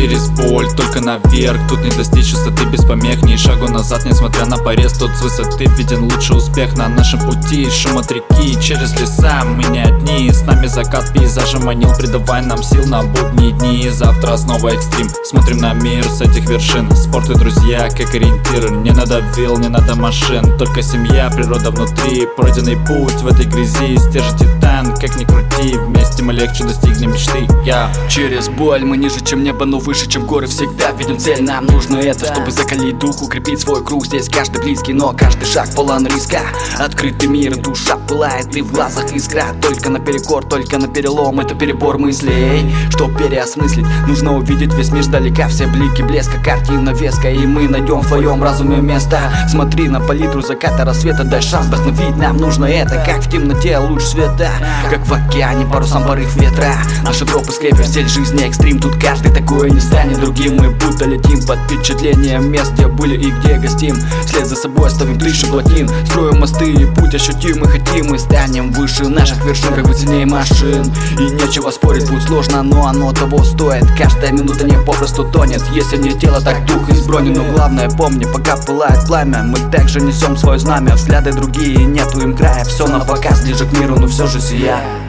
через боль, только наверх. Тут не достичь высоты без помех, ни шагу назад, несмотря на порез. Тут с высоты виден лучший успех на нашем пути. Шум от реки, через леса, мы не одни. С нами закат пейзажа манил, придавая нам сил на будние дни. Завтра снова экстрим, смотрим на мир с этих вершин. Спорт и друзья, как ориентир. Не надо вилл, не надо машин, только семья, природа внутри. Пройденный путь в этой грязи, стержень титан, как ни крути. Вместе мы легче достигнем мечты. Через боль мы ниже, чем небо, но выше, чем горы. Всегда видим цель, нам нужно это, чтобы закалить дух, укрепить свой круг. Здесь каждый близкий, но каждый шаг полон риска. Открытый мир, душа пылает, и в глазах искра. Только наперекор, только на перелом, это перебор мыслей. Чтоб переосмыслить, нужно увидеть весь мир сдалека. Все блики блеска, картина веска, и мы найдем в твоем разуме место. Смотри на палитру заката, рассвета, дай шанс вдохновить, нам нужно это. Как в темноте луч света, как в океане парусам порыв ветра. Наши тропы скрепят стиль жизни экстрим. Тут каждый такой не станет другим. Мы будто летим под впечатлением мест, где были и где гостим. Вслед за собой оставим тысячи плотин, строим мосты и путь ощутим. Мы хотим, мы станем выше наших вершин, как бы сильнее машин. И нечего спорить, будет сложно, но оно того стоит. Каждая минута не попросту тонет, если не тело, так дух из брони. Но главное помни, пока пылает пламя, мы также несем свое знамя. Взгляды другие, нету им края, все на показ, ближе к миру, но все же сияет.